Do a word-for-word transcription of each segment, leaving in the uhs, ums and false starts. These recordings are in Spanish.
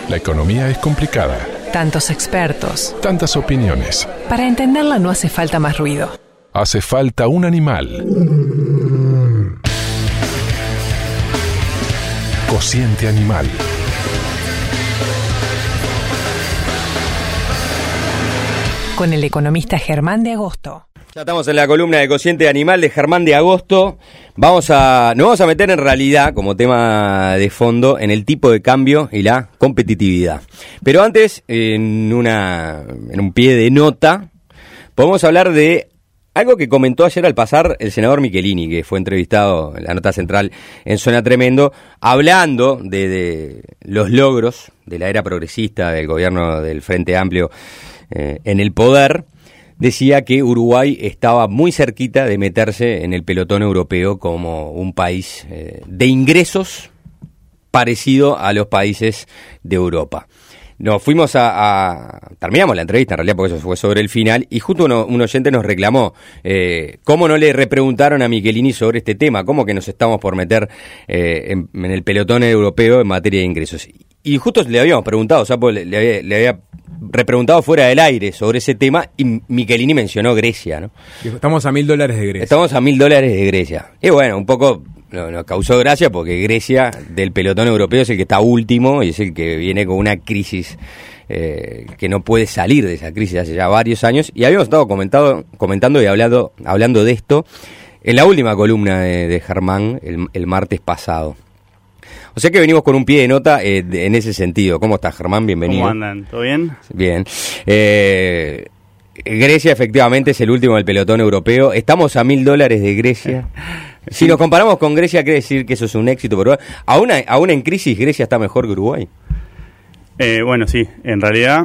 La economía es complicada. Tantos expertos. Tantas opiniones. Para entenderla no hace falta más ruido. Hace falta un animal. Cociente Animal. Con el economista Germán de Agosto. Ya estamos en la columna de Cociente Animal de Germán de Agosto. Vamos a, nos vamos a meter en realidad, como tema de fondo, en el tipo de cambio y la competitividad. Pero antes, en, una, en un pie de nota, podemos hablar de algo que comentó ayer al pasar el senador Michelini, que fue entrevistado en la nota central en Suena Tremendo, hablando de, de los logros de la era progresista del gobierno del Frente Amplio eh, en el poder. Decía que Uruguay estaba muy cerquita de meterse en el pelotón europeo como un país eh, de ingresos parecido a los países de Europa. Nos fuimos a, a... Terminamos la entrevista, en realidad, porque eso fue sobre el final, y justo uno, un oyente nos reclamó eh, cómo no le repreguntaron a Michelini sobre este tema, cómo que nos estamos por meter eh, en, en el pelotón europeo en materia de ingresos. Y justo le habíamos preguntado, o sea, le, le había... Le había repreguntado fuera del aire sobre ese tema y Michelini mencionó Grecia, ¿no? Estamos a mil dólares de Grecia. Estamos a mil dólares de Grecia. Y bueno, un poco nos no, causó gracia porque Grecia del pelotón europeo es el que está último y es el que viene con una crisis eh, que no puede salir de esa crisis hace ya varios años. Y habíamos estado comentado, comentando y hablando, hablando de esto en la última columna de, de Germán el, el martes pasado. O sea que venimos con un pie de nota eh, de, en ese sentido. ¿Cómo estás, Germán? Bienvenido. ¿Cómo andan? ¿Todo bien? Bien. Eh, Grecia efectivamente es el último del pelotón europeo. Estamos a mil dólares de Grecia. Si nos comparamos con Grecia, quiere decir que eso es un éxito. Pero aún, aún en crisis, Grecia está mejor que Uruguay. Eh, bueno, sí. En realidad,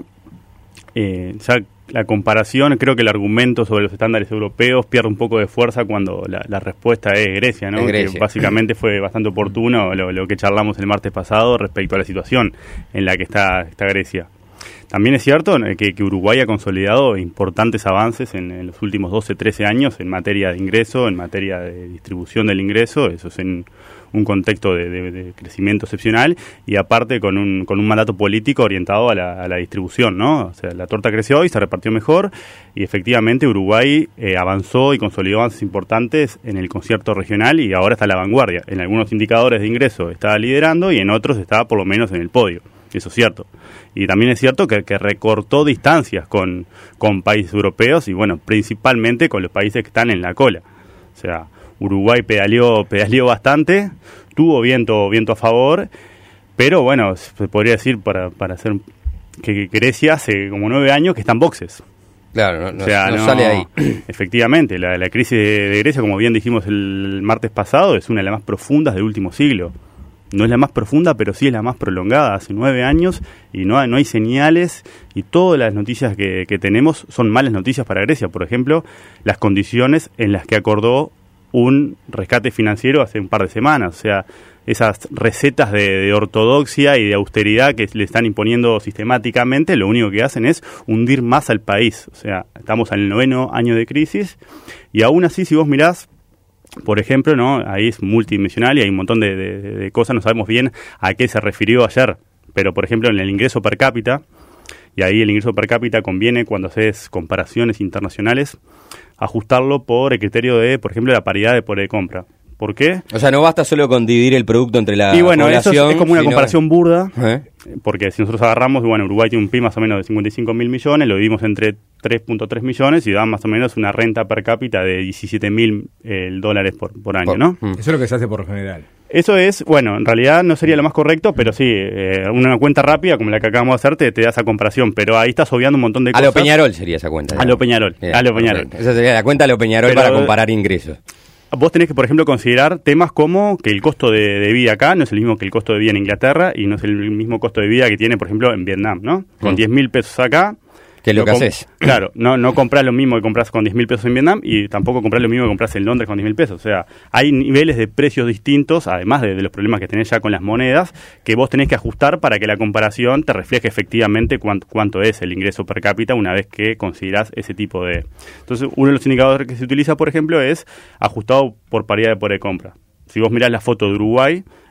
eh, ya la comparación, creo que el argumento sobre los estándares europeos pierde un poco de fuerza cuando la, la respuesta es Grecia, ¿no? Es Grecia. Que básicamente fue bastante oportuno lo, lo que charlamos el martes pasado respecto a la situación en la que está, está Grecia. También es cierto que, que Uruguay ha consolidado importantes avances en, en los últimos doce, trece años en materia de ingreso, en materia de distribución del ingreso, eso es en un contexto de, de, de crecimiento excepcional y aparte con un, con un mandato político orientado a la, a la distribución, ¿no? O sea, la torta creció y se repartió mejor y efectivamente Uruguay eh, avanzó y consolidó avances importantes en el concierto regional y ahora está a la vanguardia. En algunos indicadores de ingreso está liderando y en otros está por lo menos en el podio. Eso es cierto. Y también es cierto que, que recortó distancias con, con países europeos y, bueno, principalmente con los países que están en la cola. O sea, Uruguay pedaleó, pedaleó bastante, tuvo viento, viento a favor, pero, bueno, se podría decir para, para hacer que, que Grecia hace como nueve años que está en boxes. Claro, no, o sea, no, no no sale ahí. Efectivamente, la, la crisis de, de Grecia, como bien dijimos el martes pasado, es una de las más profundas del último siglo. No es la más profunda, pero sí es la más prolongada. Hace nueve años y no hay, no hay señales y todas las noticias que, que tenemos son malas noticias para Grecia. Por ejemplo, las condiciones en las que acordó un rescate financiero hace un par de semanas. O sea, esas recetas de, de ortodoxia y de austeridad que le están imponiendo sistemáticamente, lo único que hacen es hundir más al país. O sea, estamos en el noveno año de crisis y aún así, si vos mirás, por ejemplo, no, ahí es multidimensional y hay un montón de, de, de cosas, no sabemos bien a qué se refirió ayer, pero por ejemplo en el ingreso per cápita, y ahí el ingreso per cápita conviene cuando haces comparaciones internacionales, ajustarlo por el criterio de, por ejemplo, la paridad de poder de compra. ¿Por qué? O sea, no basta solo con dividir el producto entre la y bueno, población. Eso es, es como una sino... comparación burda, ¿Eh? Porque si nosotros agarramos, bueno, Uruguay tiene un P I B más o menos de cincuenta y cinco mil millones, lo dividimos entre tres punto tres millones y da más o menos una renta per cápita de diecisiete mil eh, dólares por, por año, por, ¿no? Eso es lo que se hace por lo general. Eso es, bueno, en realidad no sería lo más correcto, pero sí, eh, una cuenta rápida como la que acabamos de hacer te, te da esa comparación, pero ahí estás obviando un montón de a cosas. A lo Peñarol sería esa cuenta. A lo Peñarol, Bien, a lo Peñarol. Esa sería la cuenta a lo Peñarol pero, para comparar ingresos. Vos tenés que, por ejemplo, considerar temas como que el costo de, de vida acá no es el mismo que el costo de vida en Inglaterra y no es el mismo costo de vida que tiene, por ejemplo, en Vietnam, ¿no? Con mm. diez mil pesos acá... ¿Qué es lo que haces? Claro, no, no compras lo mismo que compras con diez mil pesos en Vietnam y tampoco compras lo mismo que compras en Londres con diez mil pesos. O sea, hay niveles de precios distintos, además de, de los problemas que tenés ya con las monedas, que vos tenés que ajustar para que la comparación te refleje efectivamente cuánto, cuánto es el ingreso per cápita una vez que considerás ese tipo de... Entonces, uno de los indicadores que se utiliza, por ejemplo, es ajustado por paridad de poder de compra. Si vos mirás la foto de Uruguay,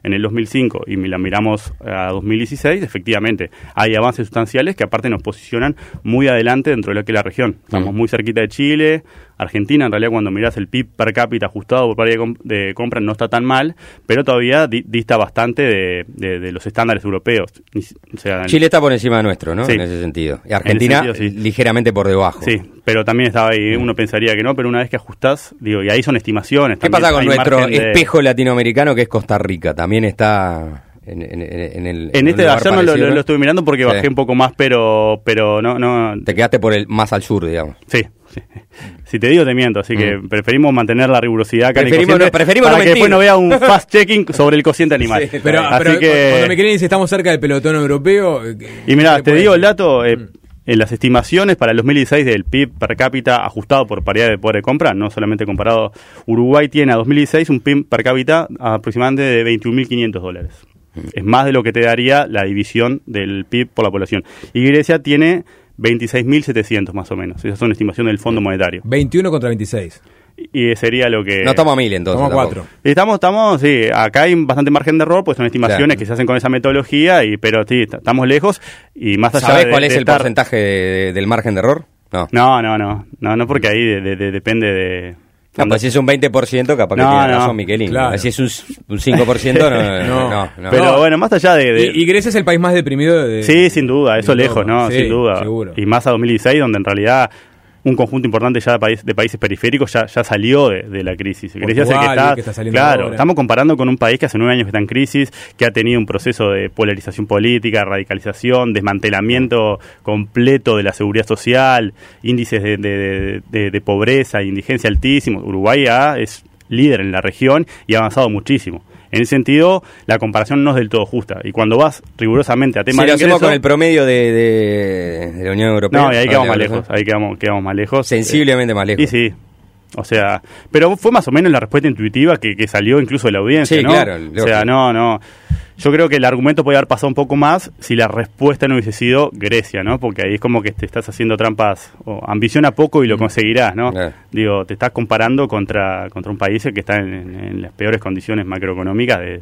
en el dos mil cinco y la miramos a dos mil dieciséis, efectivamente hay avances sustanciales que aparte nos posicionan muy adelante dentro de lo que es la región. Estamos mm. muy cerquita de Chile. Argentina, en realidad, cuando mirás el P I B per cápita ajustado por paridad de, comp- de compra, no está tan mal, pero todavía di- dista bastante de, de, de los estándares europeos. O sea, Chile está por encima nuestro, ¿no? Sí. En ese sentido. Y Argentina, sentido, sí. ligeramente por debajo. Sí, pero también estaba ahí, uno pensaría que no, pero una vez que ajustás, digo, y ahí son estimaciones. ¿Qué pasa con nuestro de... espejo latinoamericano que es Costa Rica? También está... En, en, en, el, en este de ayer no lo, lo, lo estuve mirando porque sí. bajé un poco más, pero pero no no te quedaste por el más al sur, digamos. Sí, sí. Si te digo te miento, así mm. que preferimos mantener la rigurosidad acá preferimos, en el no, preferimos para no que después no vea un fast checking sobre el cociente animal. Sí, pero, así pero que... cuando me quieren dice estamos cerca del pelotón europeo. Y mira, te digo el dato, eh, mm. en las estimaciones para el dos mil dieciséis del P I B per cápita ajustado por paridad de poder de compra, no solamente comparado, Uruguay tiene a dos mil dieciséis un P I B per cápita aproximadamente de veintiún mil quinientos dólares. Es más de lo que te daría la división del P I B por la población. Y Grecia tiene veintiséis mil setecientos más o menos. Esas son estimaciones del Fondo Monetario. veintiuno contra veintiséis. Y sería lo que... No estamos a mil entonces. Estamos a cuatro. Estamos, estamos, sí, acá hay bastante margen de error, pues son estimaciones claro. que se hacen con esa metodología, y pero sí, estamos lejos. Y más allá ¿Sabés de, cuál es de el estar... porcentaje de, de, del margen de error? No, no, no, no, no, no porque ahí de, de, de, depende de... No, pues si es un veinte por ciento, capaz que no, tiene no, razón Miquelín. Claro. Si es un, un cinco por ciento, no, no, no, no. Pero no. bueno, más allá de... de... Y, y Grecia es el país más deprimido de... Sí, sin duda, eso lejos, todo. ¿no? Sí, sin duda. Seguro. Y más a dos mil dieciséis, donde en realidad un conjunto importante ya de, país, de países periféricos ya, ya salió de, de la crisis. Portugal, Grecia es el que está, que está saliendo claro, ahora. Estamos comparando con un país que hace nueve años que está en crisis, que ha tenido un proceso de polarización política, radicalización, desmantelamiento completo de la seguridad social, índices de, de, de, de pobreza e indigencia altísimos. Uruguay ha, es líder en la región y ha avanzado muchísimo. En ese sentido, la comparación no es del todo justa. Y cuando vas rigurosamente a temas si de lo hacemos ingreso, con el promedio de, de, de la Unión Europea. No, y ahí quedamos vale, más lejos. Ahí quedamos, quedamos más lejos. Sensiblemente eh, más lejos. Y sí. O sea, pero fue más o menos la respuesta intuitiva que, que salió incluso de la audiencia, sí, ¿no? Claro, o sea, no, no. Yo creo que el argumento podría haber pasado un poco más si la respuesta no hubiese sido Grecia, ¿no? Porque ahí es como que te estás haciendo trampas, o ambiciona poco y lo conseguirás, ¿no? Claro. Digo, te estás comparando contra contra un país que está en, en las peores condiciones macroeconómicas de...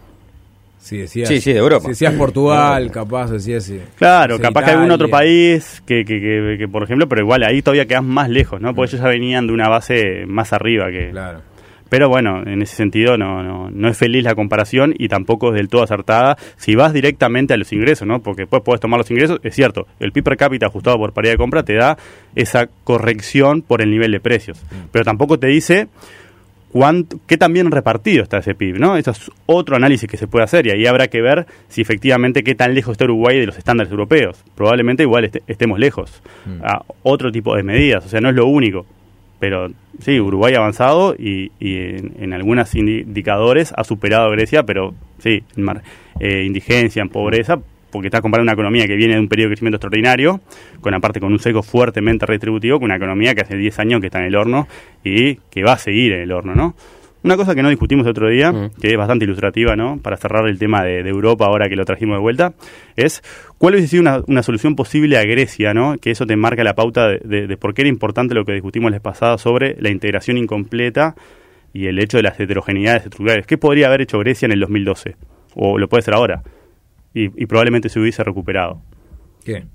Sí, decías, sí, sí, de Europa. Si decías Portugal, capaz, decías... Sí. Claro, sí, capaz Italia. que algún otro país que, que, que, que, por ejemplo, pero igual ahí todavía quedas más lejos, ¿no? Porque ellos ya venían de una base más arriba que... Claro. Pero bueno, en ese sentido no, no, no es feliz la comparación y tampoco es del todo acertada si vas directamente a los ingresos, ¿no? Porque después puedes tomar los ingresos, es cierto, el P I B per cápita ajustado por paridad de compra te da esa corrección por el nivel de precios, pero tampoco te dice cuánto, qué tan bien repartido está ese P I B, ¿no? Eso es otro análisis que se puede hacer y ahí habrá que ver si efectivamente qué tan lejos está Uruguay de los estándares europeos. Probablemente igual est- estemos lejos mm. a otro tipo de medidas, o sea, no es lo único. Pero sí, Uruguay ha avanzado y, y en, en algunos indicadores ha superado a Grecia, pero sí, en mar, eh, indigencia, en pobreza, porque estás comparando una economía que viene de un periodo de crecimiento extraordinario, con aparte con un sesgo fuertemente retributivo, con una economía que hace diez años que está en el horno y que va a seguir en el horno, ¿no? Una cosa que no discutimos el otro día, mm. que es bastante ilustrativa, ¿no? Para cerrar el tema de, de Europa, ahora que lo trajimos de vuelta, es cuál hubiese sido una, una solución posible a Grecia, ¿no? Que eso te marca la pauta de, de, de por qué era importante lo que discutimos la vez pasada sobre la integración incompleta y el hecho de las heterogeneidades estructurales. ¿Qué podría haber hecho Grecia en el dos mil doce? O lo puede hacer ahora. Y, y probablemente se hubiese recuperado. ¿Qué?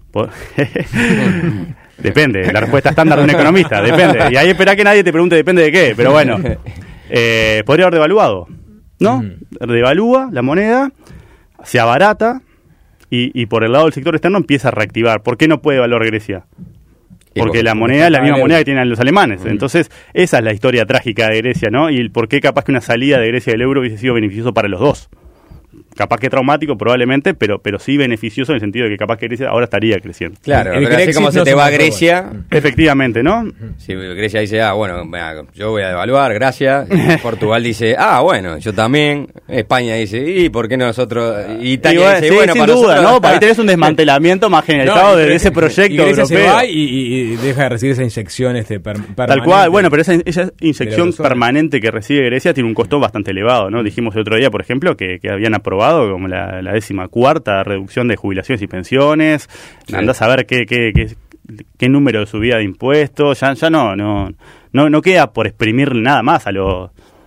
Depende, la respuesta estándar de un economista, depende. Y ahí espera que nadie te pregunte depende de qué, pero bueno. Eh, podría haber devaluado, ¿no? Mm. Devalúa la moneda, se abarata y, y por el lado del sector externo empieza a reactivar. ¿Por qué no puede devaluar Grecia? Porque la moneda es la misma moneda que tienen los alemanes. Mm. Entonces, esa es la historia trágica de Grecia, ¿no? Y el por qué capaz que una salida de Grecia del euro hubiese sido beneficioso para los dos. Capaz que traumático probablemente, pero pero sí beneficioso en el sentido de que capaz que Grecia ahora estaría creciendo. Claro, el pero así como se te va a Grecia... Efectivamente, ¿no? Si Grecia dice, ah, bueno, yo voy a devaluar, gracias. Portugal dice, ah, bueno, yo también. España dice, ¿y por qué nosotros? Italia y bueno, dice, sí, bueno, sin para duda, nosotros... ¿no? Ahí tenés un desmantelamiento más generalizado no, de ese proyecto y Grecia europeo. se va y, y, y deja de recibir esa inyección este per, permanente. Tal cual, bueno, pero esa, esa inyección permanente que recibe Grecia tiene un costo bastante elevado, ¿no? Dijimos el otro día, por ejemplo, que, que habían aprobado como la, la décima cuarta reducción de jubilaciones y pensiones. Sí. Andás a ver qué, qué, qué, qué número de subida de impuestos. Ya, ya no, no, no, no queda por exprimir nada más a los...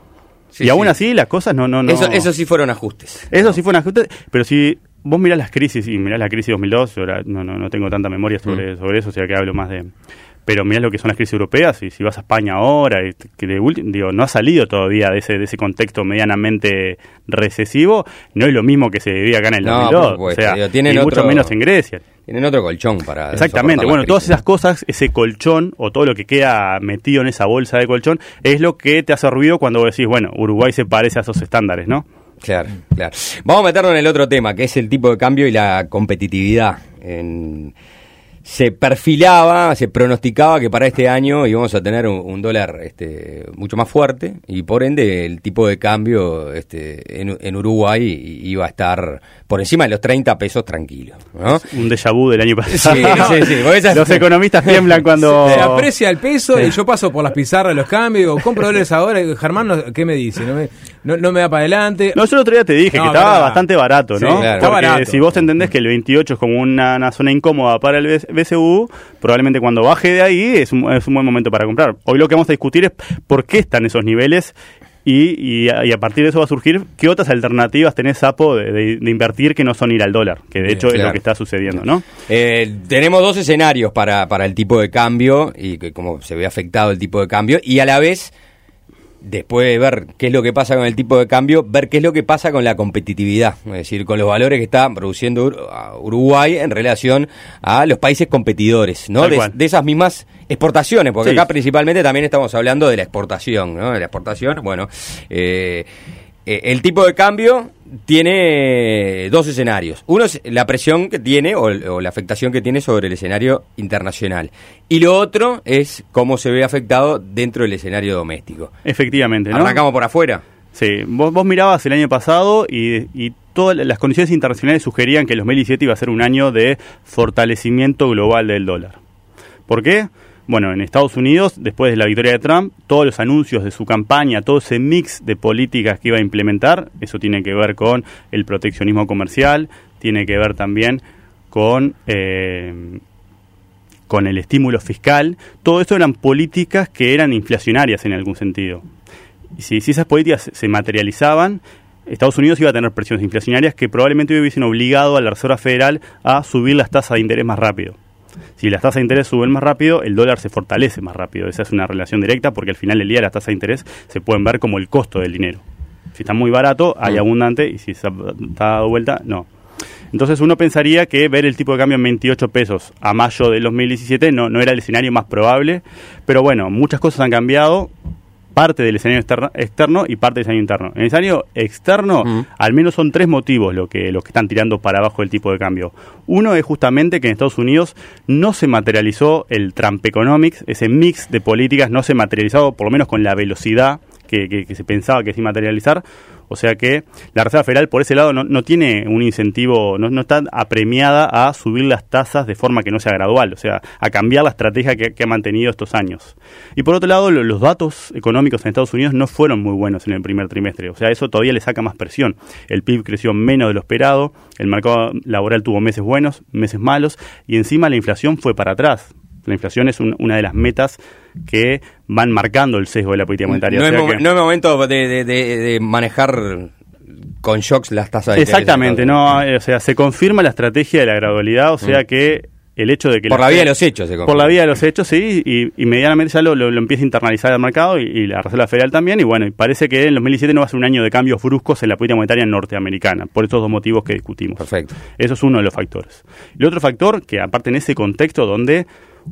sí, y aún sí. así las cosas no... no, no Eso, eso sí fueron ajustes. Eso sí fueron ajustes, pero si vos mirás las crisis, y mirás la crisis dos mil dos, yo ahora no, no, no tengo tanta memoria sobre, mm. sobre eso, o sea que hablo más de... Pero mirá lo que son las crisis europeas, y si vas a España ahora, que de ulti- digo, no ha salido todavía de ese de ese contexto medianamente recesivo, no es lo mismo que se vivía acá en el no, dos mil dos, supuesto, o sea, digo, tienen y otro, mucho menos en Grecia. Tienen otro colchón para... Exactamente, bueno, todas esas cosas, ese colchón, o todo lo que queda metido en esa bolsa de colchón, es lo que te hace ruido cuando vos decís, bueno, Uruguay se parece a esos estándares, ¿no? Claro, claro. Vamos a meternos en el otro tema, que es el tipo de cambio y la competitividad. En... Se perfilaba, se pronosticaba que para este año íbamos a tener un, un dólar este, mucho más fuerte y por ende el tipo de cambio este, en, en Uruguay iba a estar por encima de los treinta pesos tranquilo, ¿no? Un déjà vu del año pasado. Sí, sí, sí. Esas... Los economistas tiemblan cuando... Se aprecia el peso sí. y yo paso por las pizarras de los cambios, digo, compro dólares ahora, y Germán, no, ¿qué me dice? ¿No me, no, no me da para adelante? No, yo el otro día te dije no, que estaba verdad. bastante barato, ¿no? Sí, claro. Está barato. Si vos entendés que el veintiocho es como una, una zona incómoda para el B C U, probablemente cuando baje de ahí es un, es un buen momento para comprar. Hoy lo que vamos a discutir es por qué están esos niveles y, y, a, y a partir de eso va a surgir qué otras alternativas tenés, Sapo, de, de, de invertir que no son ir al dólar, que de hecho claro. es lo que está sucediendo, ¿no? Eh, tenemos dos escenarios para, para el tipo de cambio y que cómo se ve afectado el tipo de cambio y a la vez... Después de ver qué es lo que pasa con el tipo de cambio, ver qué es lo que pasa con la competitividad, es decir, con los valores que está produciendo Uruguay en relación a los países competidores, ¿no? De, de esas mismas exportaciones, porque sí. acá principalmente también estamos hablando de la exportación, ¿no? De la exportación, bueno, eh, eh, el tipo de cambio tiene dos escenarios. Uno es la presión que tiene o, o la afectación que tiene sobre el escenario internacional. Y lo otro es cómo se ve afectado dentro del escenario doméstico. Efectivamente, ¿no? ¿Arrancamos por afuera? Sí, vos, vos mirabas el año pasado y, y todas las condiciones internacionales sugerían que el dos mil diecisiete iba a ser un año de fortalecimiento global del dólar. ¿Por qué? Bueno, en Estados Unidos, después de la victoria de Trump, todos los anuncios de su campaña, todo ese mix de políticas que iba a implementar, eso tiene que ver con el proteccionismo comercial, tiene que ver también con, eh, con el estímulo fiscal. Todo eso eran políticas que eran inflacionarias en algún sentido. Y si, si esas políticas se materializaban, Estados Unidos iba a tener presiones inflacionarias que probablemente hubiesen obligado a la Reserva Federal a subir las tasas de interés más rápido. Si las tasas de interés suben más rápido, el dólar se fortalece más rápido. Esa es una relación directa porque al final del día las tasas de interés se pueden ver como el costo del dinero. Si está muy barato, hay abundante, y si está dado vuelta, no. Entonces uno pensaría que ver el tipo de cambio en veintiocho pesos a mayo del dos mil diecisiete no, no era el escenario más probable, pero bueno, muchas cosas han cambiado. Parte del escenario externo, externo y parte del escenario interno. En el escenario externo, uh-huh. al menos son tres motivos lo que, los que están tirando para abajo el tipo de cambio. Uno es justamente que en Estados Unidos no se materializó el Trump Economics, ese mix de políticas no se materializó, por lo menos con la velocidad que, que, que se pensaba que se iba a materializar. O sea que la Reserva Federal por ese lado no, no tiene un incentivo, no, no está apremiada a subir las tasas de forma que no sea gradual, o sea, a cambiar la estrategia que, que ha mantenido estos años. Y por otro lado, lo, los datos económicos en Estados Unidos no fueron muy buenos en el primer trimestre, o sea, eso todavía le saca más presión. El P I B creció menos de lo esperado, el mercado laboral tuvo meses buenos, meses malos, y encima la inflación fue para atrás. La inflación es un, una de las metas que van marcando el sesgo de la política monetaria. No, o sea es, que... no es momento de, de, de, de manejar con shocks las tasas de Exactamente, no, o sea, se confirma la estrategia de la gradualidad, o sea mm. que el hecho de que... Por la, la vía de los hechos se confirma. Por la vía de los hechos, sí, y, y medianamente ya lo, lo, lo empieza a internalizar el mercado y, y la Reserva Federal también, y bueno, y parece que en dos mil diecisiete no va a ser un año de cambios bruscos en la política monetaria norteamericana, por estos dos motivos que discutimos. Perfecto. Eso es uno de los factores. El otro factor, que aparte en ese contexto donde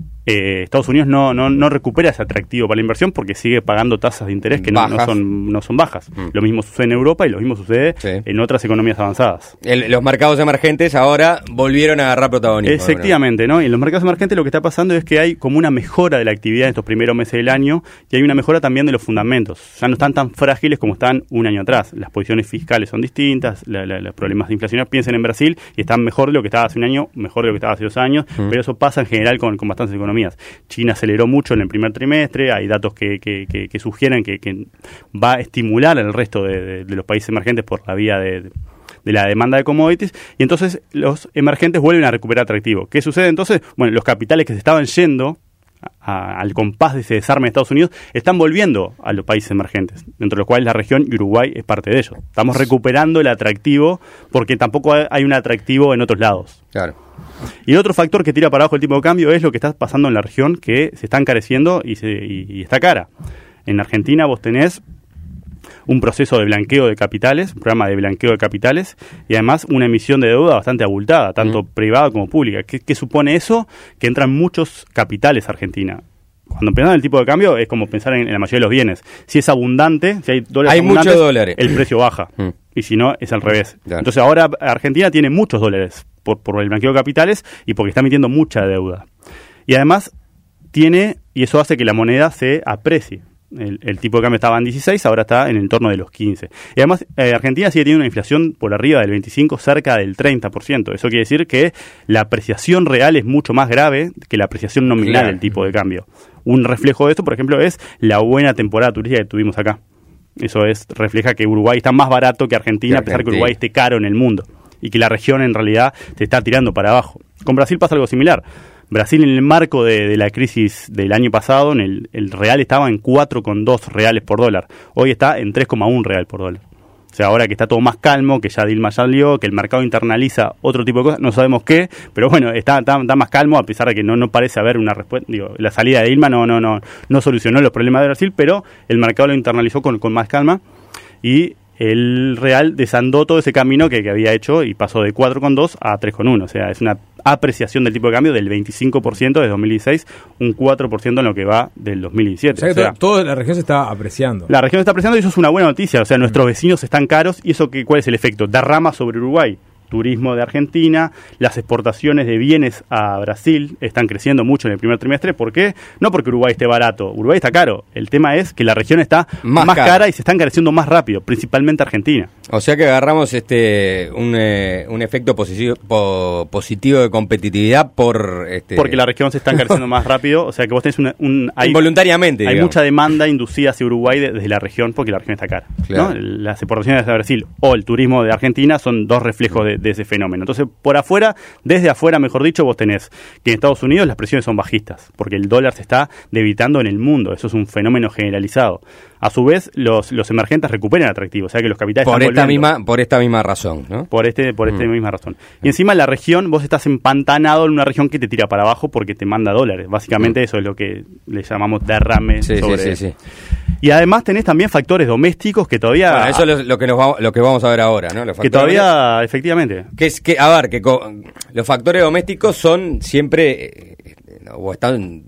Eh, Estados Unidos no, no, no recupera ese atractivo para la inversión porque sigue pagando tasas de interés que no, no son no son bajas. Mm. Lo mismo sucede en Europa y lo mismo sucede sí. en otras economías avanzadas. El, los mercados emergentes ahora volvieron a agarrar protagonismo. Efectivamente, ¿no? Y en los mercados emergentes lo que está pasando es que hay como una mejora de la actividad en estos primeros meses del año y hay una mejora también de los fundamentos. Ya no están tan frágiles como estaban un año atrás. Las posiciones fiscales son distintas, la, la, los problemas de inflación, piensen en Brasil y están mejor de lo que estaba hace un año, mejor de lo que estaba hace dos años, mm. pero eso pasa en general con, con bastantes economías. China aceleró mucho en el primer trimestre, hay datos que, que, que, que sugieren que, que va a estimular el resto de, de, de los países emergentes por la vía de, de la demanda de commodities, y entonces los emergentes vuelven a recuperar atractivo. ¿Qué sucede entonces? Bueno, los capitales que se estaban yendo a, al compás de ese desarme de Estados Unidos, están volviendo a los países emergentes, dentro de los cuales la región y Uruguay es parte de ello. Estamos recuperando el atractivo porque tampoco hay un atractivo en otros lados. Claro. Y otro factor que tira para abajo el tipo de cambio es lo que está pasando en la región, que se está encareciendo y, se, y, y está cara. En Argentina vos tenés un proceso de blanqueo de capitales, un programa de blanqueo de capitales, y además una emisión de deuda bastante abultada, tanto mm. privada como pública. ¿Qué, ¿Qué supone eso? Que entran muchos capitales a Argentina. Cuando pensamos en el tipo de cambio, es como pensar en, en la mayoría de los bienes. Si es abundante, si hay dólares hay abundantes, muchos dólares, el precio baja. Mm. Y si no, es al revés. Claro. Entonces ahora Argentina tiene muchos dólares por, por el blanqueo de capitales y porque está emitiendo mucha deuda. Y además tiene, y eso hace que la moneda se aprecie. El, el tipo de cambio estaba en dieciséis, ahora está en el entorno de los quince. Y además, eh, Argentina sigue teniendo una inflación por arriba del veinticinco, cerca del treinta por ciento. Eso quiere decir que la apreciación real es mucho más grave que la apreciación nominal claro. del tipo de cambio. Un reflejo de esto, por ejemplo, es la buena temporada turística que tuvimos acá. Eso es refleja que Uruguay está más barato que Argentina, a pesar que Uruguay esté caro en el mundo. Y que la región en realidad se está tirando para abajo. Con Brasil pasa algo similar. Brasil, en el marco de, de la crisis del año pasado, en el, el real estaba en cuatro coma dos reales por dólar. Hoy está en tres coma uno real por dólar. O sea, ahora que está todo más calmo, que ya Dilma salió, que el mercado internaliza otro tipo de cosas, no sabemos qué, pero bueno, está, está, está más calmo, a pesar de que no, no parece haber una respuesta. Digo, la salida de Dilma no, no, no, no solucionó los problemas de Brasil, pero el mercado lo internalizó con, con más calma y el real desandó todo ese camino que, que había hecho y pasó de cuatro coma dos a tres coma uno. O sea, es una apreciación del tipo de cambio del veinticinco por ciento desde dos mil dieciséis, un cuatro por ciento en lo que va del dos mil diecisiete. O sea, que o sea, toda la región se está apreciando. La región se está apreciando y eso es una buena noticia. O sea, nuestros vecinos están caros y eso que, ¿cuál es el efecto? Derrama sobre Uruguay. Turismo de Argentina, las exportaciones de bienes a Brasil están creciendo mucho en el primer trimestre. ¿Por qué? No porque Uruguay esté barato, Uruguay está caro. El tema es que la región está más, más cara y se está encareciendo más rápido, principalmente Argentina. O sea que agarramos este un, eh, un efecto positivo, po, positivo de competitividad por... Este... Porque la región se está encareciendo más rápido, o sea que vos tenés una, un... Hay, involuntariamente, Hay digamos. mucha demanda inducida hacia Uruguay de, desde la región porque la región está cara. Claro. ¿No? Las exportaciones de Brasil o el turismo de Argentina son dos reflejos de de ese fenómeno. Entonces, por afuera, desde afuera, mejor dicho, vos tenés que en Estados Unidos las presiones son bajistas, porque el dólar se está debilitando en el mundo. Eso es un fenómeno generalizado. A su vez, los, los emergentes recuperan atractivo, o sea que los capitales por están esta volviendo. misma Por esta misma razón, ¿no? Por, este, por esta mm. misma razón. Y encima la región, vos estás empantanado en una región que te tira para abajo porque te manda dólares. Básicamente mm. eso es lo que le llamamos derrame sí, sobre... Sí, sí, sí. Y además tenés también factores domésticos que todavía... Bueno, eso es lo que, nos vamos, lo que vamos a ver ahora, ¿no? Los que todavía, efectivamente... Que es que, a ver, que co- los factores domésticos son siempre... Eh, o están...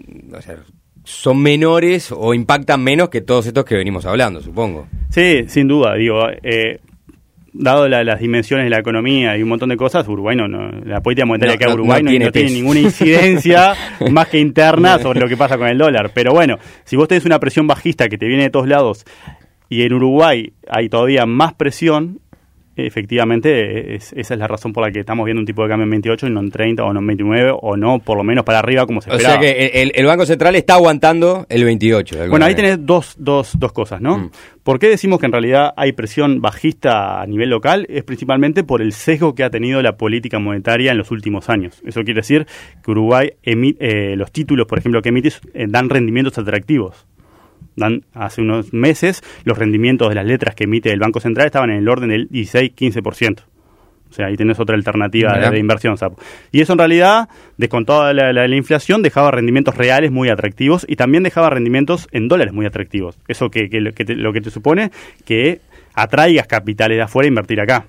O sea, son menores o impactan menos que todos estos que venimos hablando, supongo. Sí, sin duda. Digo, eh, dado la, las dimensiones de la economía y un montón de cosas, Uruguay no, no la política monetaria no, que hay no, Uruguay no, no, tiene, no tiene ninguna incidencia más que interna sobre lo que pasa con el dólar. Pero bueno, si vos tenés una presión bajista que te viene de todos lados y en Uruguay hay todavía más presión, efectivamente es, esa es la razón por la que estamos viendo un tipo de cambio en veintiocho y no en treinta o no en veintinueve o no por lo menos para arriba como se esperaba. O sea que el, el Banco Central está aguantando el veintiocho. Bueno, ahí tenés dos, dos, dos cosas, ¿no? Mm. ¿Por qué decimos que en realidad hay presión bajista a nivel local? Es principalmente por el sesgo que ha tenido la política monetaria en los últimos años. Eso quiere decir que Uruguay emite, eh, los títulos, por ejemplo, que emite eh, dan rendimientos atractivos. Dan, hace unos meses los rendimientos de las letras que emite el Banco Central estaban en el orden del dieciséis a quince por ciento. O sea, ahí tenés otra alternativa de, de inversión, Sapo. Y eso en realidad, descontado la, la, la inflación, dejaba rendimientos reales muy atractivos y también dejaba rendimientos en dólares muy atractivos. Eso que, que, que te, lo que te supone que atraigas capitales de afuera a invertir acá.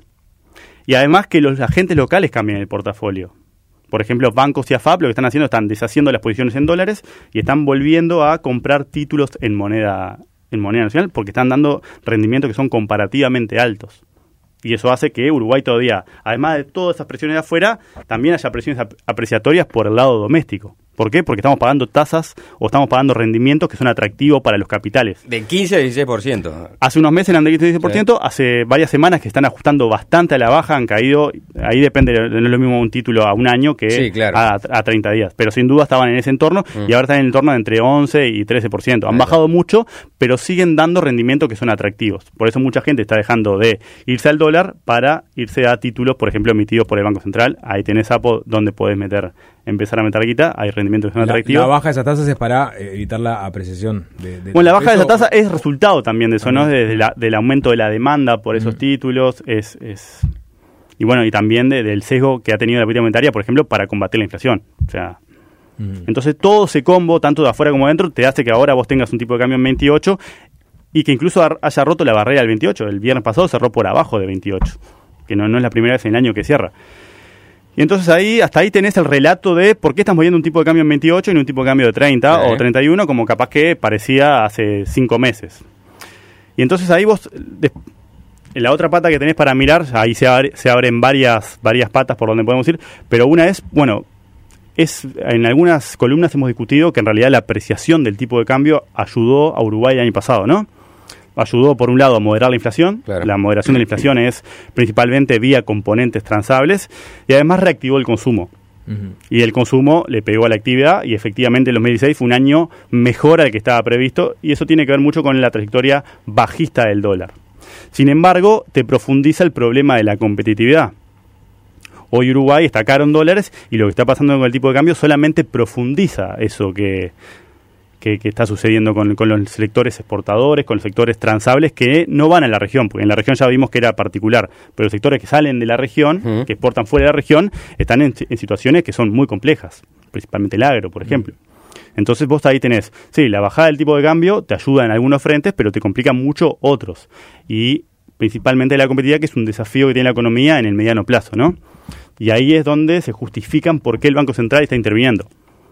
Y además que los agentes locales cambien el portafolio. Por ejemplo, bancos y A F A P lo que están haciendo, están deshaciendo las posiciones en dólares y están volviendo a comprar títulos en moneda, en moneda nacional porque están dando rendimientos que son comparativamente altos. Y eso hace que Uruguay todavía, además de todas esas presiones de afuera, también haya presiones ap- apreciatorias por el lado doméstico. ¿Por qué? Porque estamos pagando tasas o estamos pagando rendimientos que son atractivos para los capitales. De quince a dieciséis por ciento. Hace unos meses eran de quince a dieciséis por ciento, sí. Hace varias semanas que están ajustando bastante a la baja, han caído, ahí depende, no es lo mismo un título a un año que sí, claro. a, a treinta días. Pero sin duda estaban en ese entorno mm. y ahora están en el entorno de entre once y trece por ciento. Han claro. bajado mucho, pero siguen dando rendimientos que son atractivos. Por eso mucha gente está dejando de irse al dólar para irse a títulos, por ejemplo, emitidos por el Banco Central. Ahí tenés, Sapo, donde podés meter empezar a meter guita, hay rendimientos que son la, atractivos. La baja de esas tasas es para evitar la apreciación de, de Bueno, la baja peso. de esa tasa es resultado también de eso, ¿no? De, la, del aumento de la demanda por esos mm. títulos, es, es y bueno, y también de, del sesgo que ha tenido la política monetaria, por ejemplo, para combatir la inflación. O sea, mm. entonces todo ese combo, tanto de afuera como de adentro, te hace que ahora vos tengas un tipo de cambio en veintiocho y que incluso haya roto la barrera del veintiocho. El viernes pasado cerró por abajo de veintiocho, que no, no es la primera vez en el año que cierra. Y entonces ahí, hasta ahí tenés el relato de por qué estamos viendo un tipo de cambio en veintiocho y no un tipo de cambio de treinta sí. o treinta y uno, como capaz que parecía hace cinco meses. Y entonces ahí vos, de, en la otra pata que tenés para mirar, ahí se, abre, se abren varias, varias patas por donde podemos ir, pero una es, bueno, es en algunas columnas hemos discutido que en realidad la apreciación del tipo de cambio ayudó a Uruguay el año pasado, ¿no? Ayudó, por un lado, a moderar la inflación. Claro. La moderación de la inflación es principalmente vía componentes transables y además reactivó el consumo. Uh-huh. Y el consumo le pegó a la actividad y efectivamente el dos mil dieciséis fue un año mejor al que estaba previsto y eso tiene que ver mucho con la trayectoria bajista del dólar. Sin embargo, te profundiza el problema de la competitividad. Hoy Uruguay está caro en dólares y lo que está pasando con el tipo de cambio solamente profundiza eso que... Que, que está sucediendo con, con los sectores exportadores, con los sectores transables que no van a la región, porque en la región ya vimos que era particular, pero los sectores que salen de la región, uh-huh. que exportan fuera de la región, están en, en situaciones que son muy complejas, principalmente el agro, por ejemplo. Uh-huh. Entonces vos ahí tenés, sí, la bajada del tipo de cambio te ayuda en algunos frentes, pero te complica mucho otros. Y principalmente la competitividad, que es un desafío que tiene la economía en el mediano plazo, ¿no? Y ahí es donde se justifican por qué el Banco Central está interviniendo.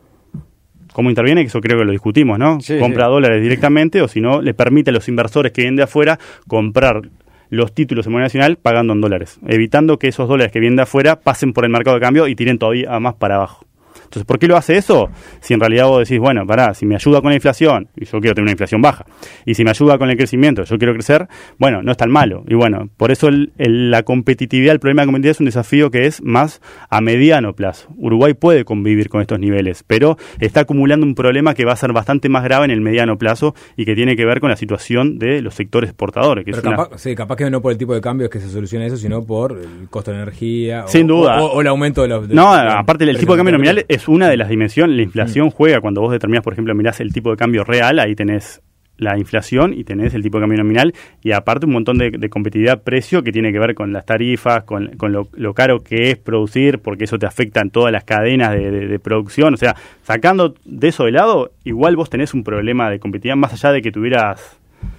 ¿Cómo interviene? Que eso creo que lo discutimos, ¿no? Sí, Compra sí. dólares directamente o si no, le permite a los inversores que vienen de afuera comprar los títulos en moneda nacional pagando en dólares, evitando que esos dólares que vienen de afuera pasen por el mercado de cambio y tiren todavía más para abajo. Entonces, ¿por qué lo hace eso? Si en realidad vos decís, bueno, pará, si me ayuda con la inflación, y yo quiero tener una inflación baja, y si me ayuda con el crecimiento, yo quiero crecer, bueno, no es tan malo. Y bueno, por eso el, el, la competitividad, el problema de la competitividad es un desafío que es más a mediano plazo. Uruguay puede convivir con estos niveles, pero está acumulando un problema que va a ser bastante más grave en el mediano plazo y que tiene que ver con la situación de los sectores exportadores. Que pero es capaz, una... sí, capaz que no por el tipo de cambio es que se soluciona eso, sino por el costo de energía. Sin o, duda. O, o el aumento de los... De, no, de, de, aparte del tipo de cambio nominal es una de las dimensiones. La inflación mm. juega, cuando vos determinás, por ejemplo, mirás el tipo de cambio real, ahí tenés la inflación y tenés el tipo de cambio nominal y aparte un montón de, de competitividad precio que tiene que ver con las tarifas, con, con lo, lo caro que es producir, porque eso te afecta en todas las cadenas de, de, de producción. O sea, sacando de eso de lado, igual vos tenés un problema de competitividad más allá de que tuvieras...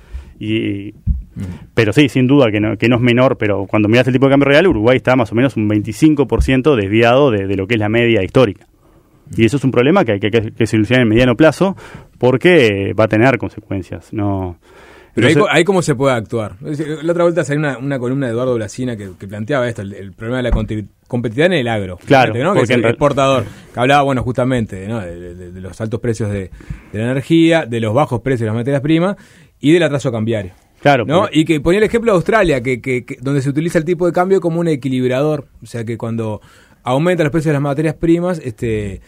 Y, mm. Pero sí, sin duda que no, que no es menor, pero cuando mirás el tipo de cambio real, Uruguay está más o menos un veinticinco por ciento desviado de, de lo que es la media histórica. Y eso es un problema que hay que, que, que solucionar en mediano plazo porque va a tener consecuencias. No. Pero ahí, ahí cómo se puede actuar. La otra vuelta salió una, una columna de Eduardo Blasina que, que planteaba esto, el, el problema de la competitividad en el agro. Claro, ¿no? Que es el exportador. Que hablaba, bueno, justamente, ¿no? de, de, de los altos precios de, de la energía, de los bajos precios de las materias primas y del atraso cambiario. Claro, ¿no? Porque... Y que ponía el ejemplo de Australia, que, que, que donde se utiliza el tipo de cambio como un equilibrador. O sea que cuando aumentan los precios de las materias primas, este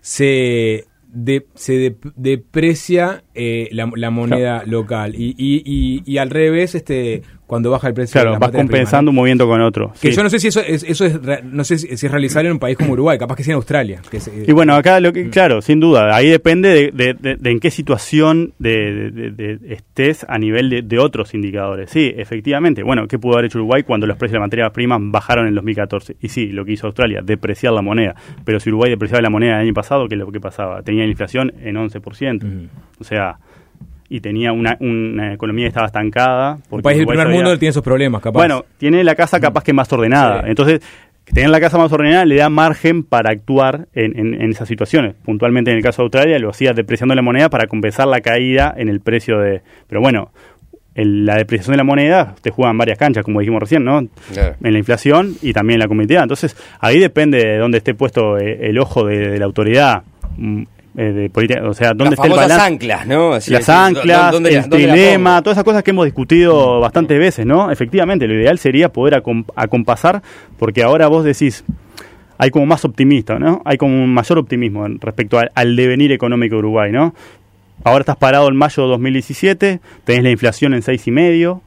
se de, se de, deprecia eh, la, la moneda claro. local y, y, y, y al revés este cuando baja el precio claro, de las vas compensando prima, ¿no? un movimiento con otro. Que sí. yo no sé si eso es, eso es no sé si es realizable en un país como Uruguay, capaz que sea en Australia. Que es, y bueno, acá lo que, claro, sin duda, ahí depende de, de, de, de en qué situación de, de, de, de estés a nivel de, de otros indicadores. Sí, efectivamente. Bueno, ¿qué pudo haber hecho Uruguay cuando los precios de las materias primas bajaron en el dos mil catorce? Y sí, lo que hizo Australia, depreciar la moneda. Pero si Uruguay depreciaba la moneda el año pasado, ¿qué es lo que pasaba? Tenía la inflación en once por ciento. Uh-huh. O sea... y tenía una, una economía que estaba estancada. Un país del primer sabía, mundo tiene esos problemas, capaz. Bueno, tiene la casa capaz que más ordenada. Sí. Entonces, tener la casa más ordenada le da margen para actuar en, en, en esas situaciones. Puntualmente en el caso de Australia lo hacía depreciando la moneda para compensar la caída en el precio de... Pero bueno, el, la depreciación de la moneda te juega en varias canchas, como dijimos recién, ¿no? Claro. En la inflación y también en la competitividad. Entonces, ahí depende de dónde esté puesto el ojo de, de la autoridad. Eh, de política, o sea, ¿dónde las está el balance? Las anclas, ¿no? Así las anclas, ¿dónde, el dilema, todas esas cosas que hemos discutido bastantes veces, ¿no? Efectivamente, lo ideal sería poder acom- acompasar, porque ahora vos decís, hay como más optimista, ¿no? Hay como un mayor optimismo respecto al, al devenir económico de Uruguay, ¿no? Ahora estás parado en mayo de dos mil diecisiete, tenés la inflación en seis y medio,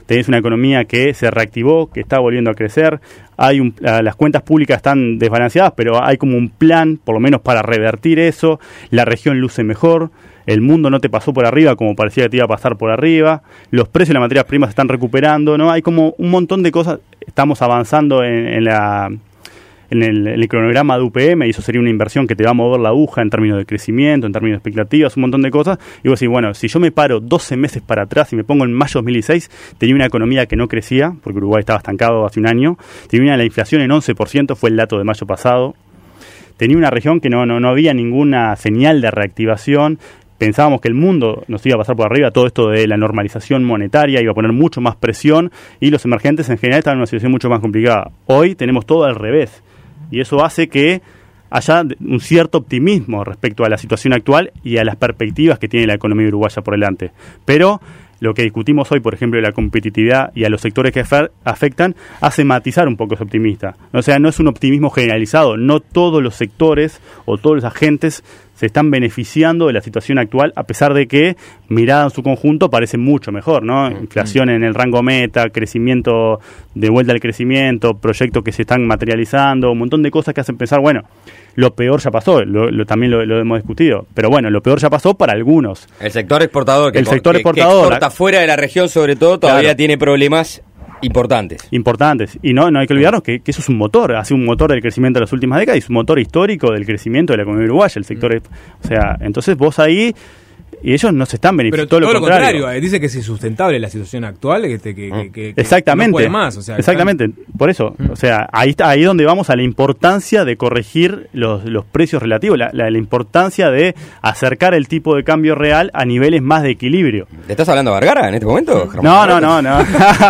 tenés una economía que se reactivó, que está volviendo a crecer, hay un, las cuentas públicas están desbalanceadas, pero hay como un plan, por lo menos para revertir eso, la región luce mejor, el mundo no te pasó por arriba como parecía que te iba a pasar por arriba, los precios de las materias primas se están recuperando, ¿no? Hay como un montón de cosas, estamos avanzando en, en la... En el, en el cronograma de U P M, y eso sería una inversión que te va a mover la aguja en términos de crecimiento, en términos de expectativas, un montón de cosas, y vos decís, bueno, si yo me paro doce meses para atrás y me pongo en mayo de dos mil dieciséis, tenía una economía que no crecía, porque Uruguay estaba estancado hace un año, tenía la inflación en once por ciento, fue el dato de mayo pasado, tenía una región que no, no, no había ninguna señal de reactivación, pensábamos que el mundo nos iba a pasar por arriba, todo esto de la normalización monetaria iba a poner mucho más presión, y los emergentes en general estaban en una situación mucho más complicada. Hoy tenemos todo al revés. Y eso hace que haya un cierto optimismo respecto a la situación actual y a las perspectivas que tiene la economía uruguaya por delante. Pero lo que discutimos hoy, por ejemplo, de la competitividad y a los sectores que afectan, hace matizar un poco ese optimista. O sea, no es un optimismo generalizado. No todos los sectores o todos los agentes se están beneficiando de la situación actual, a pesar de que, mirada en su conjunto, parece mucho mejor, ¿no? Inflación en el rango meta, crecimiento, de vuelta al crecimiento, proyectos que se están materializando, un montón de cosas que hacen pensar, bueno, lo peor ya pasó, lo, lo, también lo, lo hemos discutido, pero bueno, lo peor ya pasó para algunos. El sector exportador, que, el sector que, exportador, que exporta fuera de la región, sobre todo, todavía claro. tiene problemas importantes. Importantes. Y no, no hay que olvidarnos que, que eso es un motor, ha sido un motor del crecimiento de las últimas décadas, es un motor histórico del crecimiento de la economía uruguaya, el sector, mm. o sea, entonces vos ahí, y ellos no se están beneficiando, todo, todo lo contrario. contrario, dice que es insustentable la situación actual, que, que, que, que, exactamente, que no puede más, o sea, exactamente, están... por eso, mm. o sea, ahí está, ahí es donde vamos a la importancia de corregir los, los precios relativos, la, la, la importancia de acercar el tipo de cambio real a niveles más de equilibrio. ¿Le estás hablando a Vergara en este momento? No, no, no, no.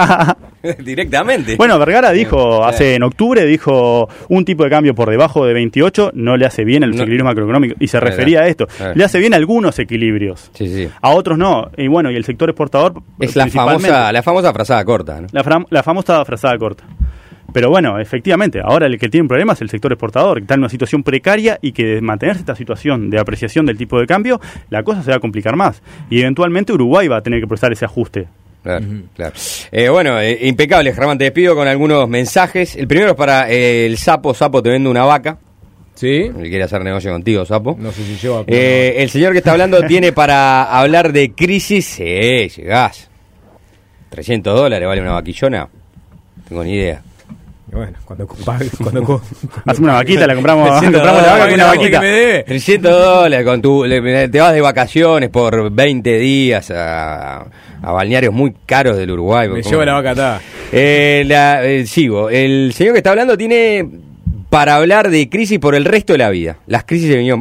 Directamente. Bueno, Vergara dijo, hace en octubre, dijo, un tipo de cambio por debajo de veintiocho no le hace bien a los no. equilibrios macroeconomicos, y se refería a esto. Le hace bien a algunos equilibrios, sí, sí. a otros no. Y bueno, y el sector exportador es la famosa, la famosa frazada corta, ¿no? La, fra- la famosa frazada corta. Pero bueno, efectivamente, ahora el que tiene un problema es el sector exportador, que está en una situación precaria y que de mantenerse esta situación de apreciación del tipo de cambio, la cosa se va a complicar más. Y eventualmente Uruguay va a tener que prestar ese ajuste. Claro, uh-huh. claro. Eh, bueno, eh, impecable, Germán, te despido con algunos mensajes. El primero es para eh, el Sapo. Sapo, te vendo una vaca. Sí. El que quiere hacer negocio contigo, Sapo. No sé si lleva. Eh, el señor que está hablando tiene para hablar de crisis. Sí, llegás. trescientos dólares vale una vaquillona. No tengo ni idea. Bueno, cuando pagues, cuando, cuando hacemos una vaquita, la compramos, compramos la vaca con una vaquita. trescientos dólares, con tu, le, te vas de vacaciones por veinte días a, a balnearios muy caros del Uruguay. Me llevo la vaca atada. Eh, la, eh, sigo. El señor que está hablando tiene para hablar de crisis por el resto de la vida. Las crisis se vinieron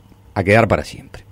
a quedar para siempre.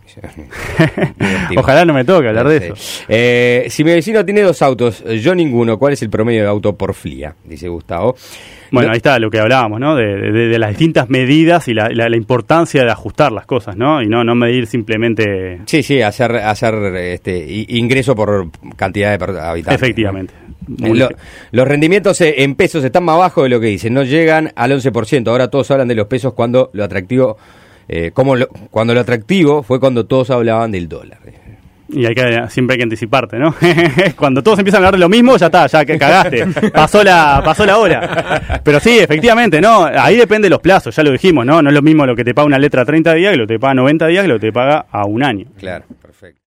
Ojalá no me toque hablar de eso. Eh, si mi vecino tiene dos autos, yo ninguno, ¿cuál es el promedio de auto por F L I A? Dice Gustavo. Bueno, no, ahí está lo que hablábamos, ¿no? De, de, de las distintas medidas y la, la, la importancia de ajustar las cosas, ¿no? Y no, no medir simplemente... Sí, sí, hacer, hacer este ingreso por cantidad de habitantes. Efectivamente. Lo, los rendimientos en pesos están más bajos de lo que dicen, no llegan al once por ciento. Ahora todos hablan de los pesos cuando lo atractivo... Eh, como lo, cuando lo atractivo fue cuando todos hablaban del dólar. Y hay que, siempre hay que anticiparte, ¿no? Cuando todos empiezan a hablar de lo mismo, ya está, ya que cagaste, pasó la pasó la hora. Pero sí, efectivamente, ¿no? Ahí depende de los plazos, ya lo dijimos, ¿no? No es lo mismo lo que te paga una letra a treinta días que lo que te paga noventa días que lo que te paga a un año. Claro, perfecto.